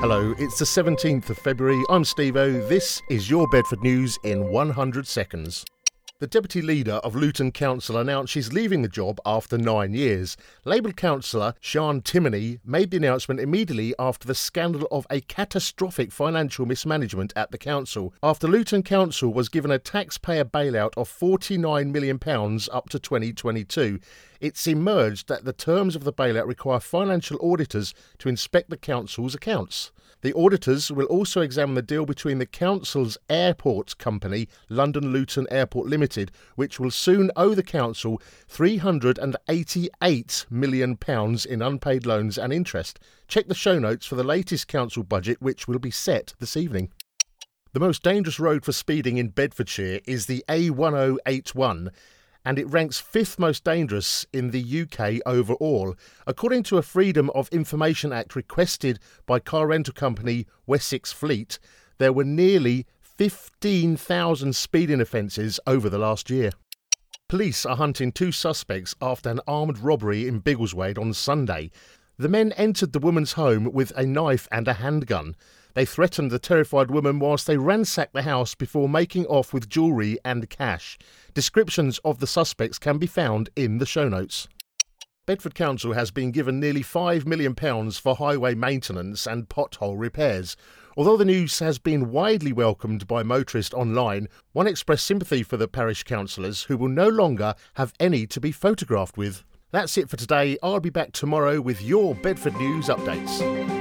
Hello, it's the 17th of February. I'm Steve-O. This is your Bedford News in 100 seconds. The Deputy Leader of Luton Council announced she's leaving the job after 9 years. Labour councillor Sian Timoney made the announcement immediately after the scandal of a catastrophic financial mismanagement at the council, after Luton Council was given a taxpayer bailout of £49 million up to 2022. It's emerged that the terms of the bailout require financial auditors to inspect the council's accounts. The auditors will also examine the deal between the council's airport company, London Luton Airport Limited, which will soon owe the council £388 million in unpaid loans and interest. Check the show notes for the latest council budget, which will be set this evening. The most dangerous road for speeding in Bedfordshire is the A1081. And it ranks 5th most dangerous in the UK overall. According to a Freedom of Information Act requested by car rental company Wessex Fleet, there were nearly 15,000 speeding offences over the last year. Police are hunting 2 suspects after an armed robbery in Biggleswade on Sunday. The men entered the woman's home with a knife and a handgun. They threatened the terrified woman whilst they ransacked the house before making off with jewellery and cash. Descriptions of the suspects can be found in the show notes. Bedford Council has been given nearly £5 million for highway maintenance and pothole repairs. Although the news has been widely welcomed by motorists online, one expressed sympathy for the parish councillors who will no longer have any to be photographed with. That's it for today. I'll be back tomorrow with your Bedford News updates.